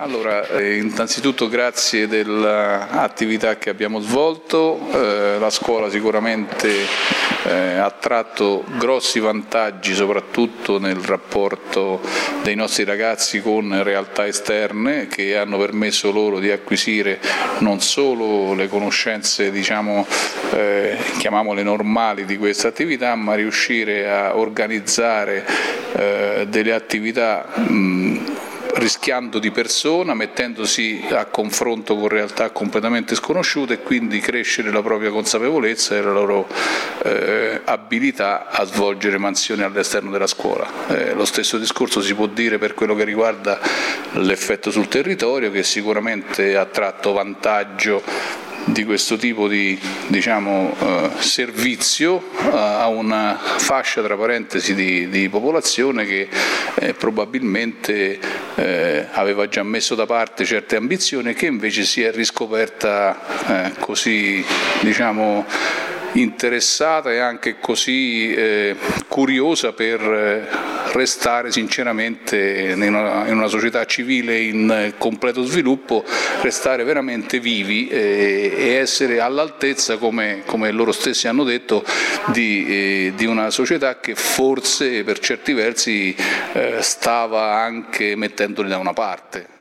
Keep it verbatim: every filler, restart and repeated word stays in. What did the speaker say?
Allora, eh, innanzitutto grazie dell'attività che abbiamo svolto, eh, la scuola sicuramente eh, ha tratto grossi vantaggi soprattutto nel rapporto dei nostri ragazzi con realtà esterne che hanno permesso loro di acquisire non solo le conoscenze, diciamo, eh, chiamiamole normali di questa attività, ma riuscire a organizzare eh, delle attività mh, rischiando di persona, mettendosi a confronto con realtà completamente sconosciute e quindi crescere la propria consapevolezza e la loro eh, abilità a svolgere mansioni all'esterno della scuola. Eh, lo stesso discorso si può dire per quello che riguarda l'effetto sul territorio, che sicuramente ha tratto vantaggio di questo tipo di, diciamo, eh, servizio a una fascia, tra parentesi, di, di popolazione che eh, probabilmente eh, aveva già messo da parte certe ambizioni e che invece si è riscoperta eh, così, diciamo, interessata e anche così eh, curiosa per eh, restare sinceramente in una, in una società civile in completo sviluppo, restare veramente vivi eh, e essere all'altezza, come, come loro stessi hanno detto, di, eh, di una società che forse per certi versi eh, stava anche mettendoli da una parte.